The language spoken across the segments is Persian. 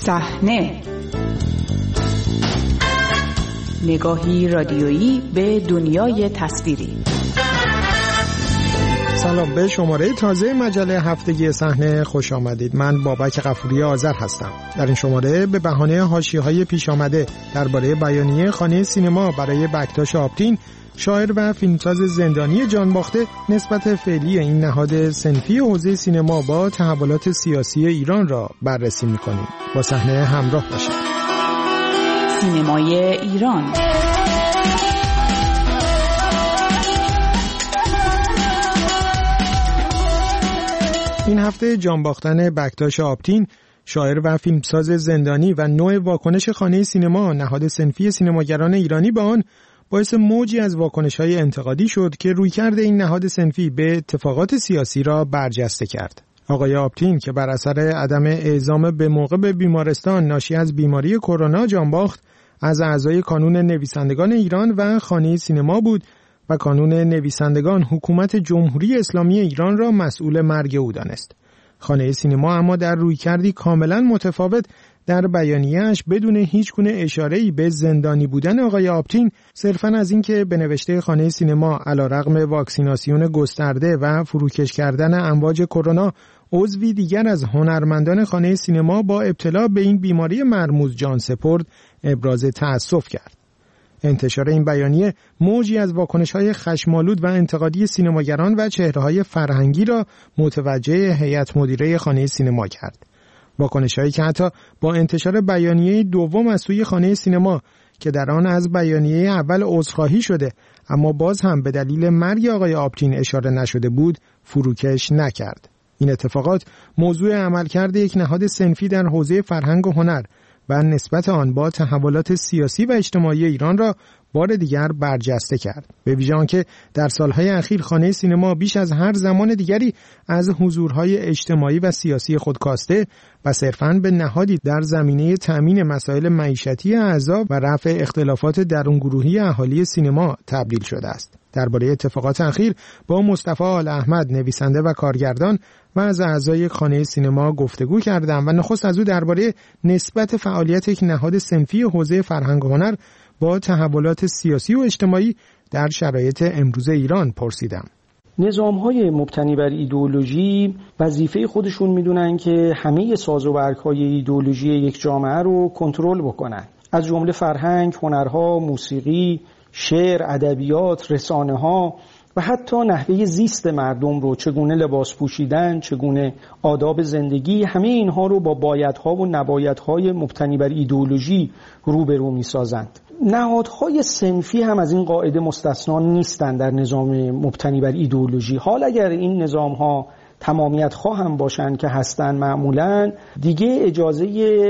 صحنه، نگاهی رادیویی به دنیای تصویری. سلام، به شماره تازه مجله هفتگی صحنه خوش آمدید. من بابک غفوری آذر هستم. در این شماره به بهانه حاشیه‌های پیش آمده درباره بیانیه خانه سینما برای بکتاش آپتین، شاعر و فیلمساز زندانی جانباخته، نسبت فعلی این نهاد صنفی حوزه سینما با تحولات سیاسی ایران را بررسی می‌کنیم. با صحنه همراه باشید. سینمای ایران. این هفته جانباختن بکتاش آپتین، شاعر و فیلمساز زندانی و نوع واکنش خانه سینما، نهاد صنفی سینماگران ایرانی به آن، باعث موجی از واکنش‌های انتقادی شد که رویکرد این نهاد صنفی به اتفاقات سیاسی را برجسته کرد. آقای آپتین که بر اثر عدم اعزام به موقع به بیمارستان ناشی از بیماری کرونا جان باخت، از اعضای کانون نویسندگان ایران و خانه سینما بود و کانون نویسندگان حکومت جمهوری اسلامی ایران را مسئول مرگ او دانست. خانه سینما اما در رویکردی کاملا متفاوت در بیانیه‌اش بدون هیچ گونه اشاره‌ای به زندانی بودن آقای آپتین، صرفاً از اینکه به نوشته خانه سینما علیرغم واکسیناسیون گسترده و فروکش کردن امواج کرونا، عضوی دیگر از هنرمندان خانه سینما با ابتلا به این بیماری مرموز جان سپرد، ابراز تأسف کرد. انتشار این بیانیه موجی از واکنش‌های خشم‌آلود و انتقادی سینماگران و چهره‌های فرهنگی را متوجه هیئت مدیره خانه سینما کرد. واکنش‌هایی که حتی با انتشار بیانیه دوم از سوی خانه سینما که در آن از بیانیه اول عذرخواهی شده اما باز هم به دلیل مرگ آقای آپتین اشاره نشده بود، فروکش نکرد. این اتفاقات موضوع عملکرد یک نهاد صنفی در حوزه فرهنگ و هنر و نسبت آن با تحولات سیاسی و اجتماعی ایران را بار دیگر برجسته کرد. به ویژه آنکه در سالهای اخیر خانه سینما بیش از هر زمان دیگری از حضورهای اجتماعی و سیاسی خود کاسته و صرفاً به نهادی در زمینه تأمین مسائل معیشتی اعضا و رفع اختلافات درونگروهی اهالی سینما تبدیل شده است. درباره اتفاقات اخیر با مصطفی آل احمد، نویسنده و کارگردان و از اعضای خانه سینما گفتگو کردم و نخست از او درباره نسبت فعالیت یک نهاد صنفی حوزه فرهنگ و هنر با تحولات سیاسی و اجتماعی در شرایط امروز ایران پرسیدم. نظام‌های مبتنی بر ایدئولوژی وظیفه خودشون میدونن که همه سازوبرگ‌های ایدئولوژی یک جامعه رو کنترل بکنن، از جمله فرهنگ، هنرها، موسیقی، شعر، ادبیات، رسانه‌ها و حتی نحوه زیست مردم رو، چگونه لباس پوشیدن، چگونه آداب زندگی، همه اینها رو با بایدها و نبایدهای مبتنی بر ایدئولوژی روبرو می‌سازند. نهادهای صنفی هم از این قاعده مستثنا نیستند در نظام مبتنی بر ایدئولوژی. حال اگر این نظام‌ها تمامیت خواهم باشند که هستن، معمولاً دیگه اجازه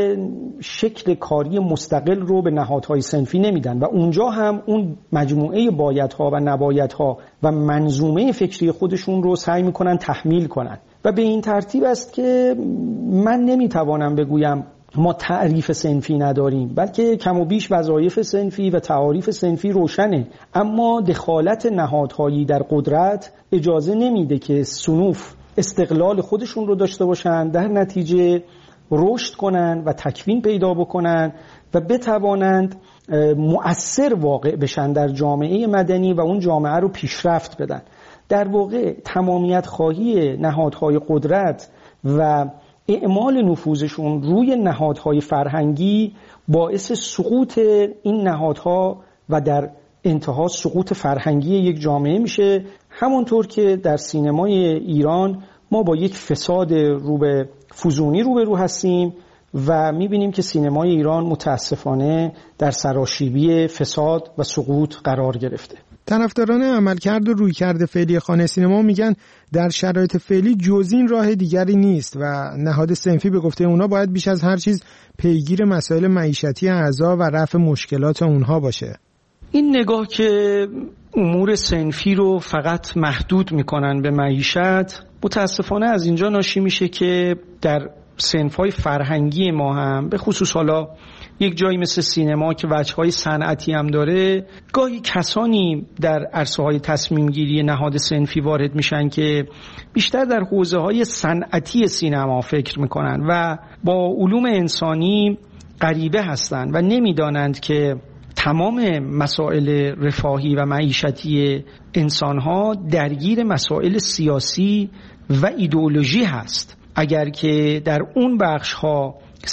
شکل کاری مستقل رو به نهادهای صنفی نمیدن و اونجا هم اون مجموعه بایدها و نبایدها و منظومه فکری خودشون رو سعی میکنن تحمیل کنن و به این ترتیب است که من نمیتوانم بگویم ما تعریف صنفی نداریم، بلکه کم و بیش وظایف صنفی و تعاریف صنفی روشنه، اما دخالت نهادهایی در قدرت اجازه نمیده که صنوف استقلال خودشون رو داشته باشن، در نتیجه رشد کنن و تکوین پیدا بکنن و بتوانند مؤثر واقع بشن در جامعه مدنی و اون جامعه رو پیشرفت بدن. در واقع تمامیت خواهی نهادهای قدرت و اعمال نفوذشون روی نهادهای فرهنگی باعث سقوط این نهادها و در انتها سقوط فرهنگی یک جامعه میشه. همونطور که در سینمای ایران ما با یک فساد فوزونی روبرو هستیم و میبینیم که سینمای ایران متاسفانه در سراشیبی فساد و سقوط قرار گرفته. طرفداران عملکرد و رویکرد فعلی خانه سینما میگن در شرایط فعلی جز این راه دیگری نیست و نهاد صنفی به گفته اونا باید بیش از هر چیز پیگیر مسائل معیشتی اعضا و رفع مشکلات اونها باشه. این نگاه که امور صنفی رو فقط محدود میکنن به معیشت، متاسفانه از اینجا ناشی میشه که در صنف‌های فرهنگی ما هم به خصوص حالا یک جایی مثل سینما که وجه‌های صنعتی هم داره، گاهی کسانی در عرصه‌های تصمیم‌گیری نهاد صنفی وارد میشن که بیشتر در حوزه‌های صنعتی سینما فکر میکنن و با علوم انسانی غریبه هستند و نمیدانند که تمام مسائل رفاهی و معیشتی انسان‌ها درگیر مسائل سیاسی و ایدئولوژی هست. اگر که در اون بخش‌ها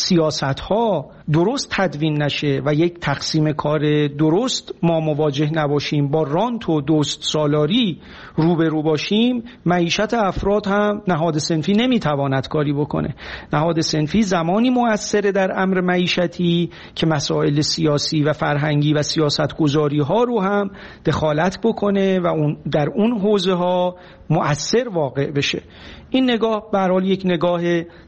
سیاست‌ها درست تدوین نشه و یک تقسیم کار درست ما مواجه نباشیم، با رانت و دوست سالاری روبرو باشیم، معیشت افراد هم نهاد صنفی نمیتواند کاری بکنه. نهاد صنفی زمانی مؤثره در امر معیشتی که مسائل سیاسی و فرهنگی و سیاستگذاری ها رو هم دخالت بکنه و در اون حوزه ها مؤثر واقع بشه. این نگاه به هر حال یک نگاه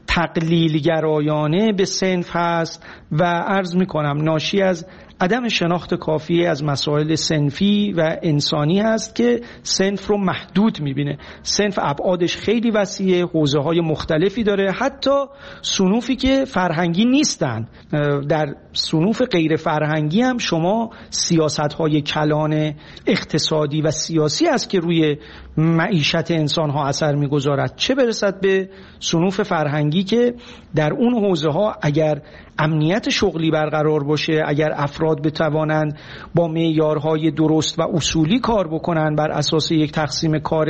تقلیل گرایانه به صنف هست و عرض میکنم ناشی از عدم شناخت کافی از مسائل صنفی و انسانی هست که صنف رو محدود میبینه. صنف ابعادش خیلی وسیعه، حوزه های مختلفی داره، حتی صنوفی که فرهنگی نیستن. در صنوف غیر فرهنگی هم شما سیاست های کلان اقتصادی و سیاسی است که روی معیشت انسان ها اثر میگذارد، چه برسد به صنوف فرهنگی که در اون حوزه ها اگر امنیت شغلی برقرار باشه، اگر افراد بتوانند با معیارهای درست و اصولی کار بکنن بر اساس یک تقسیم کار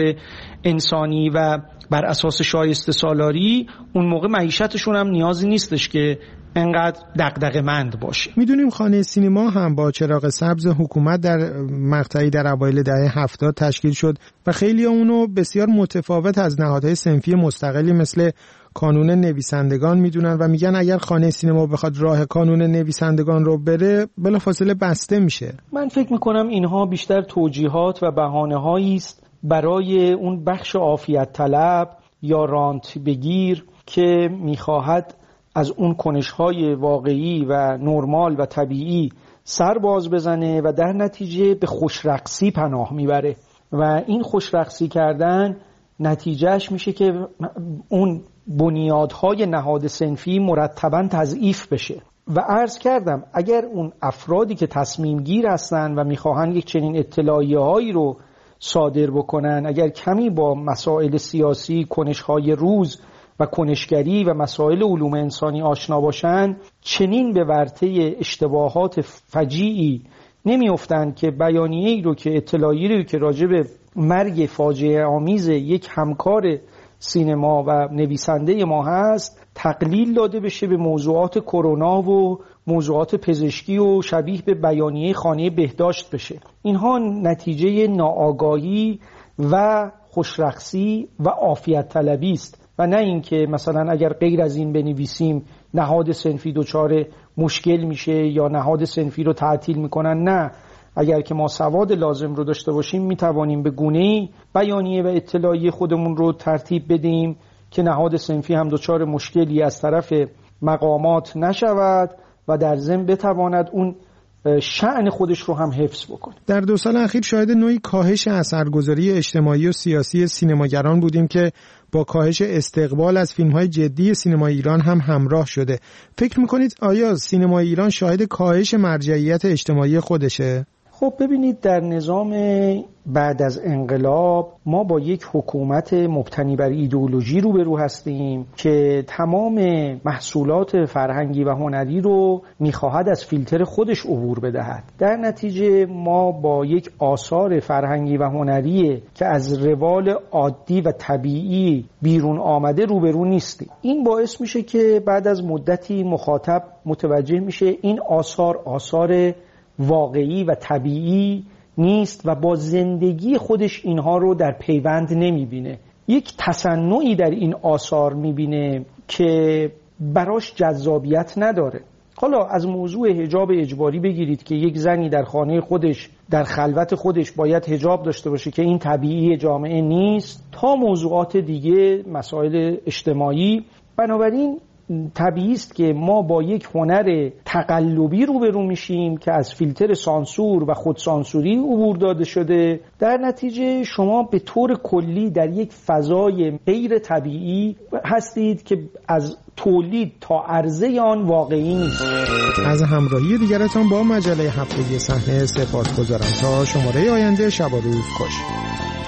انسانی و بر اساس شایسته سالاری، اون موقع معیشتشون هم نیازی نیستش که انقدر دغدغه‌مند باشه. میدونیم خانه سینما هم با چراغ سبز حکومت در مقطعی در اوایل دهه 70 تشکیل شد و خیلی اونو بسیار متفاوت از نهادهای صنفی مستقلی مثل کانون نویسندگان میدونن و میگن اگر خانه سینما بخواد راه کانون نویسندگان رو بره بلافاصله بسته میشه. من فکر میکنم اینها بیشتر توجیهات و بهانه‌هایی است برای اون بخش عافیت طلب یا رانت بگیر که میخواهد از اون کنش‌های واقعی و نرمال و طبیعی سر باز بزنه و در نتیجه به خوشرقصی پناه میبره و این خوشرقصی کردن نتیجهش میشه که اون بنیادهای نهاد صنفی مرتباً تضعیف بشه. و عرض کردم اگر اون افرادی که تصمیم گیر هستن و میخواهن یک چنین اطلاعیه هایی رو صادر بکنن، اگر کمی با مسائل سیاسی، کنش‌های روز و کنشگری و مسائل علوم انسانی آشنا باشن، چنین به ورطه اشتباهات فجیعی نمیافتند که بیانیه‌ای رو که اطلاعیه‌ای رو که راجع به مرگ فاجعه آمیز یک همکار سینما و نویسنده ما هست تقلیل داده بشه به موضوعات کرونا و موضوعات پزشکی و شبیه به بیانیه خانه بهداشت بشه. اینها نتیجه ناآگاهی و خوشرقصی و عافیت طلبی است و نه اینکه مثلا اگر غیر از این بنویسیم نهاد صنفی دچار مشکل میشه یا نهاد صنفی رو تعطیل میکنن. نه، اگر که ما سواد لازم رو داشته باشیم میتوانیم به گونه‌ای بیانیه و اطلاعیه خودمون رو ترتیب بدیم که نهاد صنفی هم دچار مشکلی از طرف مقامات نشود و در ضمن بتواند اون شأن خودش رو هم حفظ بکنه. در 2 سال اخیر شاهد نوعی کاهش اثرگذاری اجتماعی و سیاسی سینماگران بودیم که با کاهش استقبال از فیلم‌های جدی سینما ایران هم همراه شده. فکر می‌کنید آیا سینما ایران شاهد کاهش مرجعیت اجتماعی خودشه؟ خب ببینید، در نظام بعد از انقلاب ما با یک حکومت مبتنی بر ایدئولوژی روبرو هستیم که تمام محصولات فرهنگی و هنری رو میخواهد از فیلتر خودش عبور بدهد. در نتیجه ما با یک آثار فرهنگی و هنری که از روال عادی و طبیعی بیرون آمده روبرو نیستیم. این باعث میشه که بعد از مدتی مخاطب متوجه میشه این آثار واقعی و طبیعی نیست و با زندگی خودش اینها رو در پیوند نمیبینه. یک تصنعی در این آثار میبینه که براش جذابیت نداره. حالا از موضوع حجاب اجباری بگیرید که یک زنی در خانه خودش در خلوت خودش باید حجاب داشته باشه که این طبیعی جامعه نیست، تا موضوعات دیگه، مسائل اجتماعی. بنابراین طبیعی است که ما با یک هنر تقلبی روبرو میشیم که از فیلتر سانسور و خودسانسوری عبور داده شده. در نتیجه شما به طور کلی در یک فضای غیر طبیعی هستید که از تولید تا عرضه آن واقعی نیست. از همراهی دیگرتان با مجله هفتگی صحنه سپاسگزارم. تا شماره آینده، شب و روز خوش.